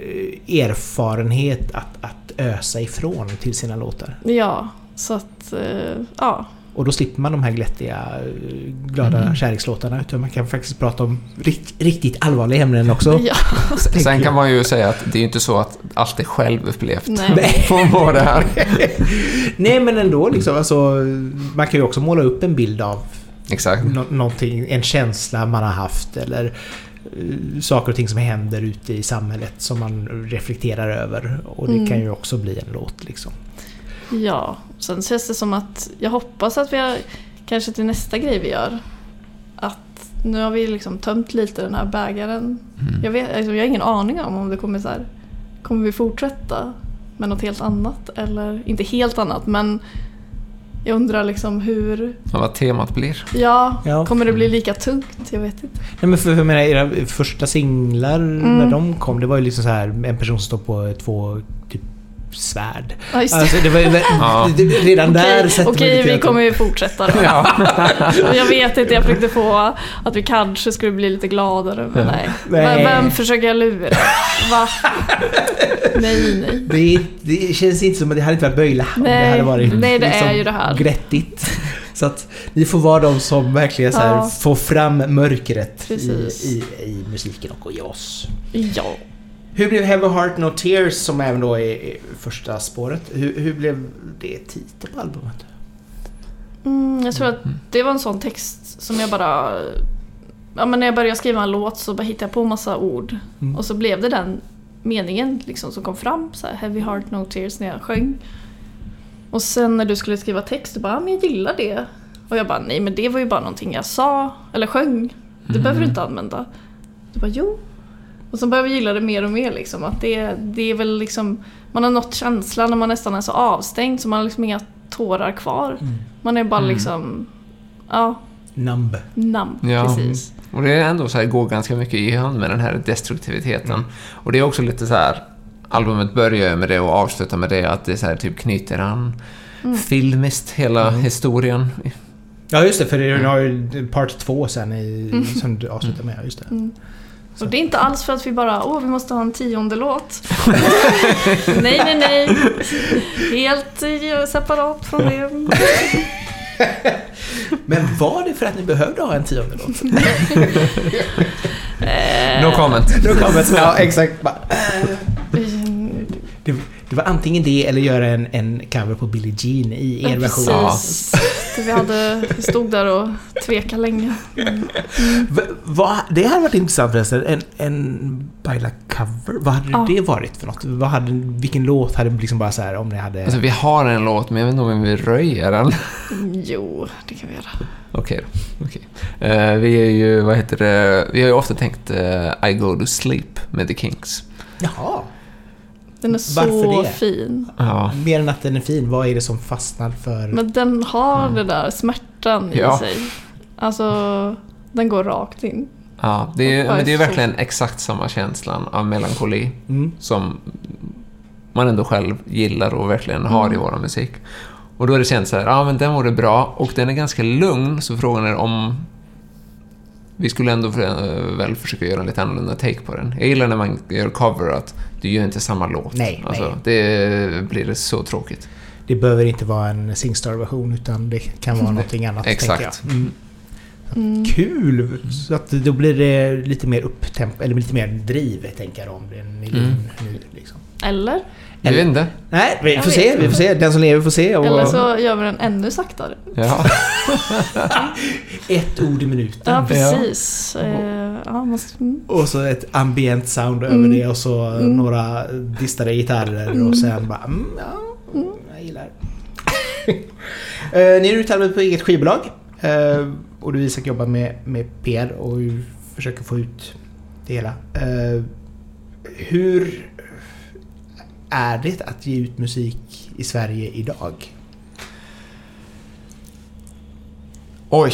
erfarenhet att ösa ifrån till sina låtar. Ja, så att ja. Och då slipper man de här glättiga, glada kärlekslåtarna, utan man kan faktiskt prata om riktigt allvarliga ämnen också. Ja. Sen kan man ju säga att det är inte så att allt är själv upplevt på det här. Nej, men ändå liksom, alltså, man kan ju också måla upp en bild av någonting, en känsla man har haft, eller saker och ting som händer ute i samhället som man reflekterar över, och det kan ju också bli en låt liksom. Ja, sen känns det som att jag hoppas att vi har, kanske till nästa grej vi gör, att nu har vi liksom tömt lite den här bägaren. Jag har ingen aning om det kommer så här, kommer vi fortsätta med något helt annat, eller inte helt annat, men jag undrar liksom hur... Vad temat blir. Ja, kommer det bli lika tungt? Jag vet inte. Nej, men för jag menar, era första singlar när de kom, det var ju liksom så här, en person som stod på 2 typ svärd. Ja, just det. Alltså, det var ju redan där. Okej, vi kommer ju fortsätta då. Ja. Jag vet inte, jag försökte få att vi kanske skulle bli lite gladare, men nej. Vem försöker jag lura? Va? Nej. Det känns inte som att det hade inte varit böjla. Nej, det hade varit det liksom är ju det här. Grättigt. Så att ni får vara de som verkligen så här, får fram mörkret i musiken och i oss. Ja. Hur blev Heavy Heart No Tears, som även då är första spåret, hur blev det titel på albumet? Jag tror att det var en sån text som jag bara... Ja, men när jag började skriva en låt så bara hittade jag på massa ord. Och så blev det den meningen liksom som kom fram, så här, Heavy Heart No Tears, när jag sjöng. Och sen när du skulle skriva text, du bara, men jag gillar det. Och jag bara, nej, men det var ju bara någonting jag sa eller sjöng. Det behöver du inte använda. Du bara, jo. Och så börjar vi gilla det mer och mer liksom, att det är väl liksom, man har nått känslan när man nästan är så avstängd så man har liksom inga tårar kvar. Man är bara liksom numb, precis. Och det är ändå så här, går ganska mycket i hand med den här destruktiviteten. Och det är också lite så här, albumet börjar med det och avslutar med det, att det så här typ knyter an filmiskt hela historien. Ja, just det, för det har ju part 2 sen som du avslutar med, just det. Och det är inte alls för att vi bara, vi måste ha en 10:e låt. nej. Helt separat från det. Men var det för att ni behövde ha en 10:e låt? No comment. Ja, exakt. Det var antingen det eller göra en cover på Billie Jean i er version. Vi stod där och tvekade länge. Det hade varit intressant förresten. En Baila-cover. Vad hade det varit för något? Vilken låt hade liksom bara så här om ni hade... Alltså vi har en låt, men jag vet inte om vi röjer den. Jo, det kan vi göra. Okej. Vi är ju, vi har ju ofta tänkt I Go To Sleep med The Kinks. Jaha. Den är så fin. Ja. Mer än att den är fin, vad är det som fastnar för... Men den har det där smärtan i sig. Alltså, den går rakt in. Ja, det är verkligen exakt samma känslan av melankoli som man ändå själv gillar och verkligen har i vår musik. Och då är det känt så här, men den var det bra och den är ganska lugn, så frågan är om vi skulle ändå väl försöka göra en lite annorlunda take på den. Jag gillar när man gör cover att du gör inte samma låt. Nej. Det blir så tråkigt. Det behöver inte vara en Singstar-version utan det kan vara någonting annat. Exakt. Kul! Så att då blir det lite mer upptempo, eller lite mer driv, tänker jag om det är en nu liksom. Eller? Jag vet inte. Nej, vi får se. Den som lever får se. Eller så gör vi den ännu saktare. Ja. Ett ord i minuten. Ja, precis. Och så ett ambient sound över det och så några distade gitarrer och sen bara jag gillar. Ni är ute på eget skivbolag och du Isak jobbar med PR och försöker få ut det hela. Hur är det att ge ut musik i Sverige idag? Oj.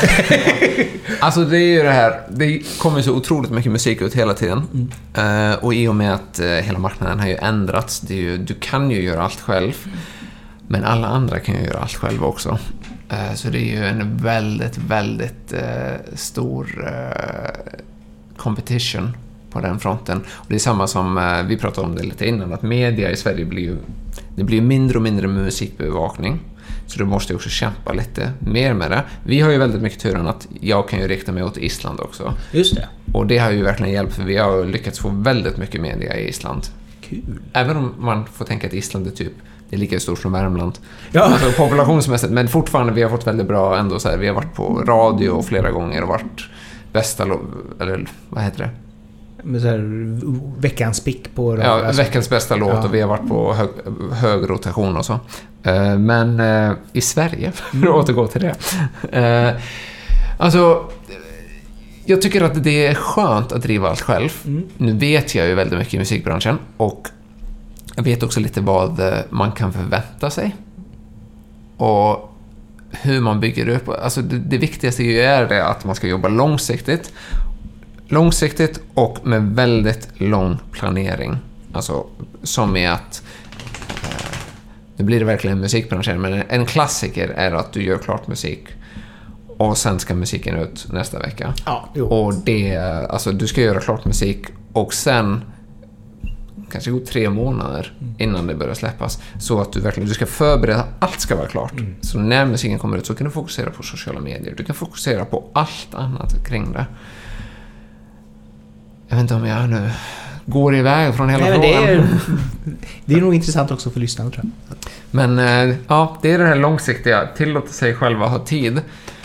Alltså det är ju det här, det kommer så otroligt mycket musik ut hela tiden. Och i och med att hela marknaden har ju ändrats, du kan ju göra allt själv, men alla andra kan ju göra allt själv också. Så det är ju en väldigt, väldigt stor competition på den fronten. Och det är samma som vi pratade om det lite innan, att media i Sverige blir mindre och mindre musikbevakning. Så du måste också kämpa lite mer med det. Vi har ju väldigt mycket turen att jag kan ju rikta mig åt Island också. Just det. Och det har ju verkligen hjälpt, för vi har lyckats få väldigt mycket media i Island. Kul. Även om man får tänka att Island är det är lika stort som Värmland. Ja. Alltså populationsmässigt. Men fortfarande, vi har fått väldigt bra ändå så här. Vi har varit på radio flera gånger och varit bästa, eller vad heter det? Med så här, veckans pick på radio. Ja, veckans bästa låt och vi har varit på hög rotation och så. Men i Sverige, för att återgå till det. Alltså, jag tycker att det är skönt att driva allt själv. Nu vet jag ju väldigt mycket i musikbranschen och jag vet också lite vad man kan förvänta sig och hur man bygger upp. Alltså det viktigaste är det att man ska jobba långsiktigt och med väldigt lång planering. Alltså som är att det blir verkligen musikbranschen, men en klassiker är att du gör klart musik och sen ska musiken ut nästa vecka. Ja, och alltså du ska göra klart musik och sen kanske gå 3 månader innan det börjar släppas, så att du ska förbereda, allt ska vara klart. Så när musiken kommer ut så kan du fokusera på sociala medier, du kan fokusera på allt annat kring det. Jag vet inte om jag nu går iväg från hela frågan. Det är nog intressant också för lyssnarna, tror jag. Men ja, det är det här långsiktiga, tillåta sig själva ha tid.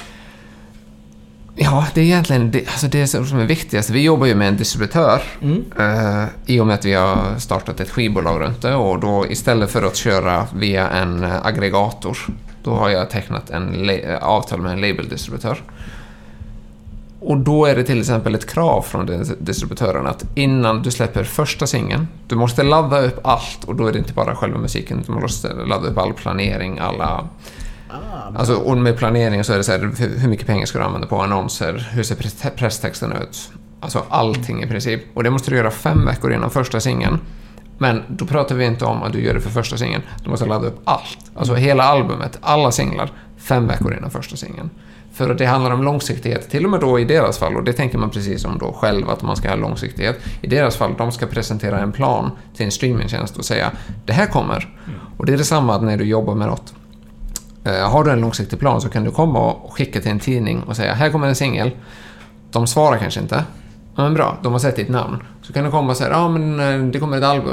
Ja, det är egentligen det som är viktigast. Vi jobbar ju med en distributör i och med att vi har startat ett skivbolag runt det, och då istället för att köra via en aggregator, då har jag tecknat avtal med en labeldistributör. Och då är det till exempel ett krav från distributören att innan du släpper första singeln, du måste ladda upp allt, och då är det inte bara själva musiken, du måste ladda upp all planering, alltså, och med planering så är det så här, hur mycket pengar ska du använda på annonser, hur ser presstexten ut, alltså allting i princip, och det måste du göra 5 veckor innan första singeln. Men då pratar vi inte om att du gör det för första singeln, du måste ladda upp allt, alltså hela albumet, alla singlar 5 veckor innan första singeln. För att det handlar om långsiktighet, till och med då i deras fall, och det tänker man precis om då själv, att man ska ha långsiktighet. I deras fall, de ska presentera en plan till en streamingtjänst och säga, det här kommer. Och det är detsamma när du jobbar med något. Har du en långsiktig plan så kan du komma och skicka till en tidning och säga, här kommer en singel. De svarar kanske inte. Men bra, de har sett ditt namn. Så kan du komma och säga, men det kommer ett album.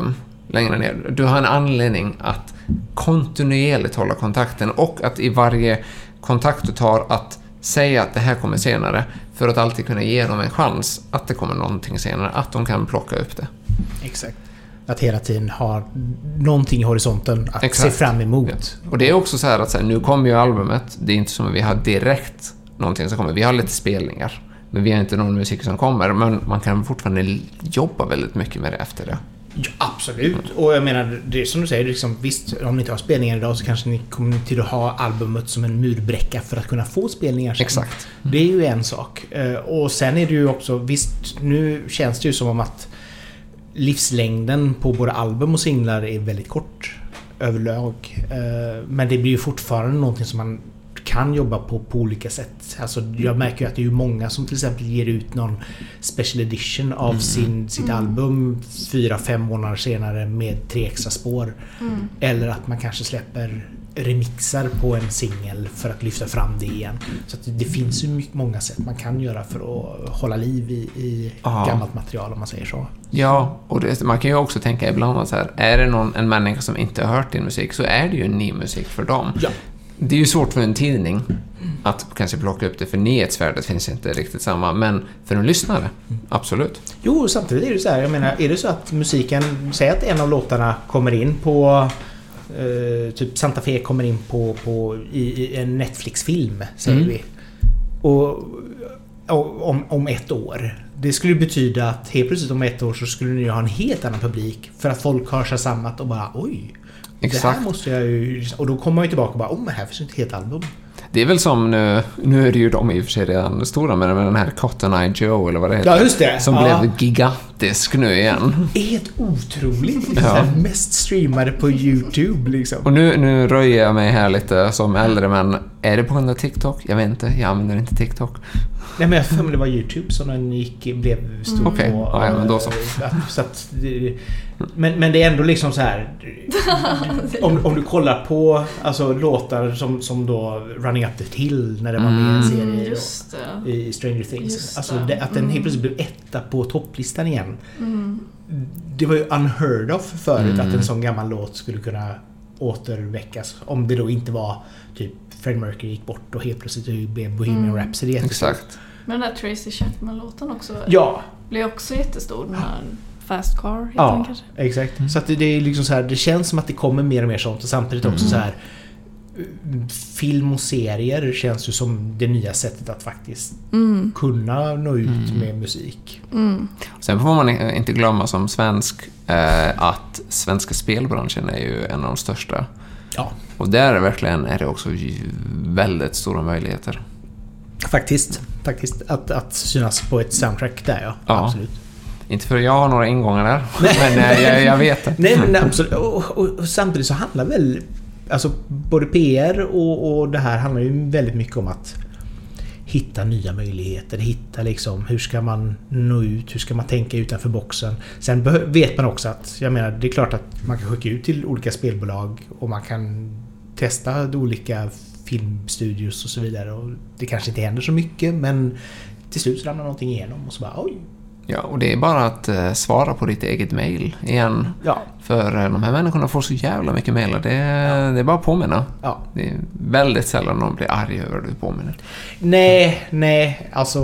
längre ner. Du har en anledning att kontinuerligt hålla kontakten och att i varje kontakt du tar att säga att det här kommer senare för att alltid kunna ge dem en chans att det kommer någonting senare, att de kan plocka upp det. Exakt. Att hela tiden ha någonting i horisonten att se fram emot. Ja. Och det är också så här att nu kommer ju albumet, det är inte som att vi har direkt någonting som kommer. Vi har lite spelningar, men vi har inte någon musik som kommer, men man kan fortfarande jobba väldigt mycket med det efter det. Ja, absolut. Och jag menar, det är som du säger, liksom, visst, om ni inte har spelningar idag så kanske ni kommer till att ha albumet som en murbräcka för att kunna få spelningar sen. Exakt. Det är ju en sak. Och sen är det ju också, visst, nu känns det ju som om att livslängden på både album och singlar är väldigt kort överlag. Men det blir ju fortfarande någonting som man kan jobba på olika sätt. Alltså, jag märker ju att det är ju många som till exempel ger ut någon special edition av sitt album 4-5 månader senare med 3 extra spår. Eller att man kanske släpper remixar på en singel för att lyfta fram det igen. Så att det finns ju många sätt man kan göra för att hålla liv i gammalt material, om man säger så. Ja, och man kan ju också tänka ibland att så här, är det en människa som inte har hört din musik så är det ju en ny musik för dem. Ja. Det är ju svårt för en tidning att kanske plocka upp det, för nyhetsvärdet finns inte riktigt samma, men för en lyssnare, absolut. Jo, samtidigt är det så här, jag menar, är det så att musiken, säg att en av låtarna kommer in på typ Santa Fe kommer in på i en Netflix-film, säger vi. Och om ett år. Det skulle betyda att helt plötsligt om ett år så skulle ni ha en helt annan publik, för att folk har sig sammat och bara, oj, exakt. Det här måste jag ju... Och då kommer man ju tillbaka och bara, men här finns ett helt album. Det är väl som nu är det ju de i och för sig redan stora, men den här Cotton Eye Joe eller vad det heter. Ja, just det. Som blev gigantisk nu igen. Helt otroligt. Liksom, mest streamade på YouTube liksom. Och nu röjer jag mig här lite som äldre, men är det på grund av TikTok? Jag vet inte, jag använder inte TikTok. Nej, men jag för mig det var YouTube som den blev stor. Okej, ja, men då så. Så att, men det är ändå liksom så här. Om du kollar på alltså, låtar som då Running Up the Hill när det var med en serie i Stranger Things. Alltså, att den helt plötsligt blev etta på topplistan igen. Det var ju unheard of förut att en sån gammal låt skulle kunna återväckas. Om det då inte var typ Freddie Mercury gick bort och helt plötsligt blev Bohemian Rhapsody. Exakt. Men den där Tracy Chapman-låten också blev också jättestor. Den här Fast Car heter den kanske. Exakt. Så att det är liksom så här, det känns som att det kommer mer och mer sånt, och samtidigt också så här, film och serier känns ju som det nya sättet att faktiskt kunna nå ut med musik. Sen får man inte glömma som svensk att svenska spelbranschen är ju en av de största. Ja. Och där är det också väldigt stora möjligheter. Faktiskt att synas på ett soundtrack där, absolut. Inte för jag har några ingångar där, men jag vet det. Nej, men absolut. Och samtidigt så handlar väl alltså både PR och det här handlar ju väldigt mycket om att hitta nya möjligheter, hitta liksom hur ska man nå ut, hur ska man tänka utanför boxen. Sen vet man också att, jag menar, det är klart att man kan skicka ut till olika spelbolag och man kan testa olika filmstudios och så vidare, och det kanske inte händer så mycket, men till slut så ramlar någonting igenom och så bara oj. Ja, och det är bara att svara på ditt eget mejl igen. Ja. För de här människorna får så jävla mycket mejl. Det är bara att påminna. Ja. Det är väldigt sällan de blir arga över att du påminner. Nej, alltså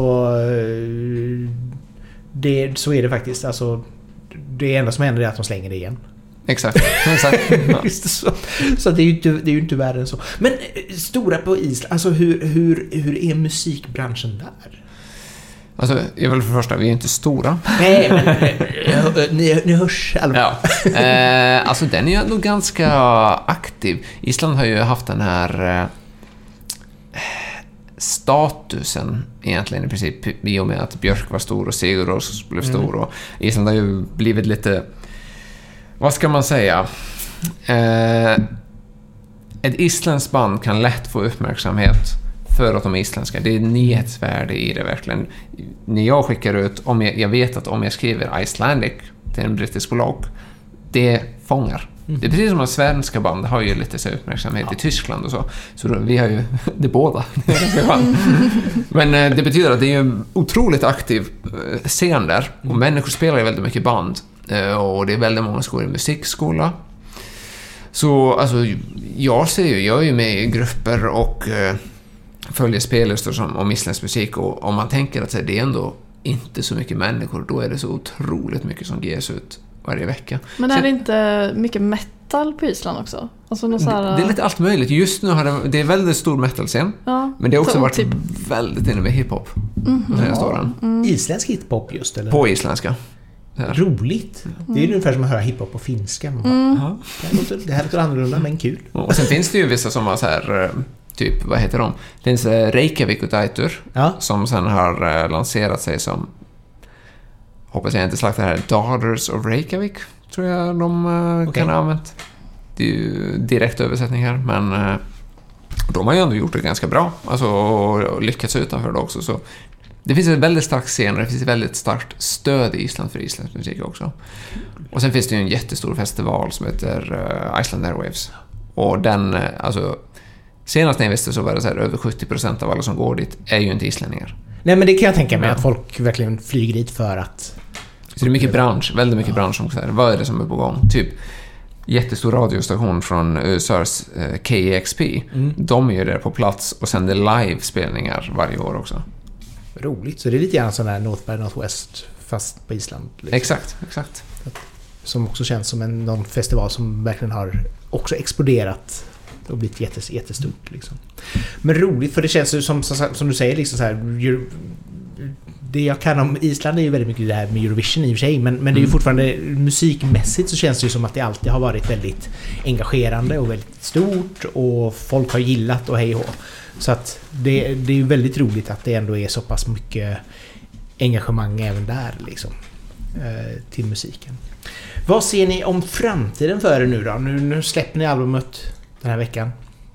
så är det faktiskt. Alltså, det enda som händer är att de slänger det igen. Exakt. Ja. Så det är ju inte värre än så. Men stora på Island, alltså hur är musikbranschen där? Alltså, jag vill för det första, vi är inte stora. Nej, men ni hörs alla. Ja. Alltså, den är ju ändå ganska aktiv. Island har ju haft den här statusen egentligen i princip i och med att Björk var stor och Sigur Rós blev stor. Och Island har ju blivit lite, vad ska man säga? Ett isländskt band kan lätt få uppmärksamhet för att de är isländska. Det är nyhetsvärde i det verkligen. När jag skickar ut, jag vet att om jag skriver Icelandic till en brittisk bolag, det fångar. Det är precis som att svenska band har ju lite så uppmärksamhet i Tyskland och så. Så vi har ju det båda. Men det betyder att det är en otroligt aktiv scen där. Och människor spelar ju väldigt mycket band. Och det är väldigt många som går i musikskola. Så alltså, jag är ju med i grupper och följer spellistor om isländsk musik, och om man tänker att det är ändå inte så mycket människor, då är det så otroligt mycket som ges ut varje vecka. Men är det inte mycket metal på Island också? Alltså någon så här... Det är lite allt möjligt. Just nu har det är väldigt stor metal-scen. Ja, men det har också varit väldigt inne med hiphop. Isländsk hiphop just, eller? På isländska. Ja. Roligt. Det är ungefär som att höra hiphop på finska. Man bara, det här låter annorlunda, men kul. Och sen finns det ju vissa som har så här... Typ, vad heter de? Det finns Reykjavik och Aitur, som sen har lanserat sig som, hoppas jag inte slagt det här, Daughters of Reykjavik, tror jag de kan ha använt. Det är ju direkt översättning här, men de har ju ändå gjort det ganska bra, alltså, och lyckats utanför det också. Så det finns en väldigt stark scen och det finns ett väldigt starkt stöd i Island för isländsk musik också. Och sen finns det ju en jättestor festival som heter Iceland Airwaves, och den, alltså, senast när jag visste så var det så här, över 70% av alla som går dit är ju inte islänningar. Nej, men det kan jag tänka mig, att folk verkligen flyger dit för att... Så det är mycket bransch, väldigt mycket bransch som säger, vad är det som är på gång? Typ jättestor radiostation från USAs KEXP. De är ju där på plats och sänder live-spelningar varje år också. Roligt, så det är lite grann sån här North by Northwest fast på Island. Liksom. Exakt. Som också känns som någon festival som verkligen har också exploderat och blivit jättestort liksom. Men roligt, för det känns ju som du säger liksom så här, det jag kan om Island är ju väldigt mycket det här med Eurovision i och för sig, men det är ju fortfarande musikmässigt så känns det ju som att det alltid har varit väldigt engagerande och väldigt stort och folk har gillat och hej och hå. Så att det är ju väldigt roligt att det ändå är så pass mycket engagemang även där liksom, till musiken. Vad ser ni om framtiden för er nu då? Nu släpper ni albumet den här veckan.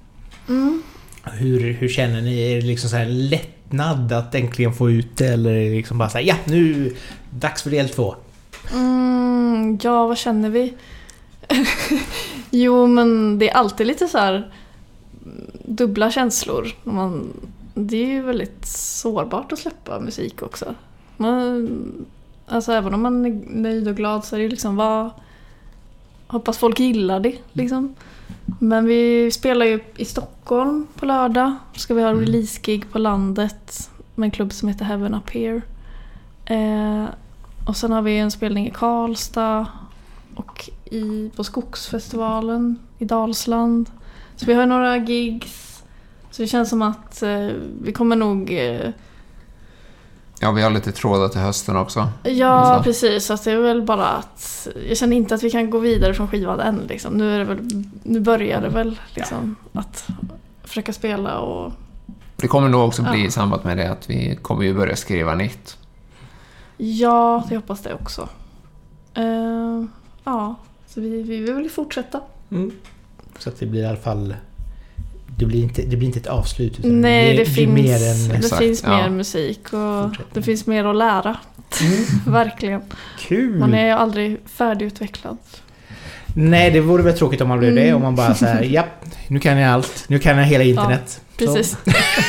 Hur känner ni? Är det liksom så här lättnad att äntligen få ut det, eller är det liksom bara så här, ja, nu dags för del 2? Ja, vad känner vi? Jo, men det är alltid lite så här dubbla känslor. Det är ju väldigt sårbart att släppa musik också. Alltså även om man är nöjd och glad så är det liksom hoppas folk gillar det liksom. Men vi spelar ju i Stockholm på lördag. Ska vi ha release-gig på landet med en klubb som heter Heaven Up Here. Och sen har vi en spelning i Karlstad och på Skogsfestivalen i Dalsland. Så vi har några gigs. Så det känns som att vi kommer nog... Ja, vi har lite trådar till hösten också. Ja, precis. Så det är väl bara att... Jag känner inte att vi kan gå vidare från skivan än. Liksom. Nu börjar det väl liksom, att försöka spela och... Det kommer nog också bli i samband med det att vi kommer ju börja skriva nytt. Ja, jag hoppas det också. Så vi vill fortsätta. Så att det blir i alla fall... Det blir inte ett avslut, utan nej, det finns mer musik och det finns mer att lära. Verkligen. Kul. Man är aldrig färdigutvecklad. Nej, det vore väl tråkigt om man blev det, om man bara säger ja, nu kan jag allt. Nu kan jag hela internet. Ja, precis.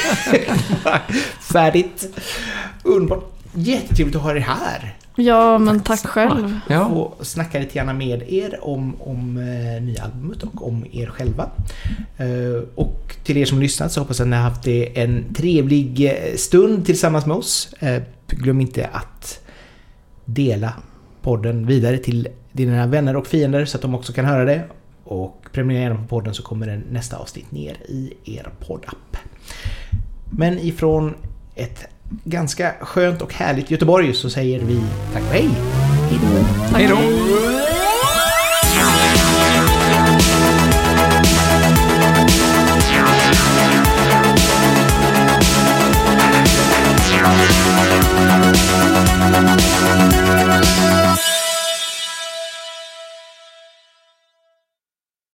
Färdigt. Underbart. Jättetrevligt att ha er här. Ja, men tack själv. Ja. Och snacka lite gärna med er om nya albumet och om er själva. Och till er som lyssnat så hoppas jag att ni har haft en trevlig stund tillsammans med oss. Glöm inte att dela podden vidare till dina vänner och fiender så att de också kan höra det. Och prenumerera gärna på podden så kommer nästa avsnitt ner i er poddapp. Men ifrån ett ganska skönt och härligt Göteborg så säger vi tack och hej. Hej då. Hej då.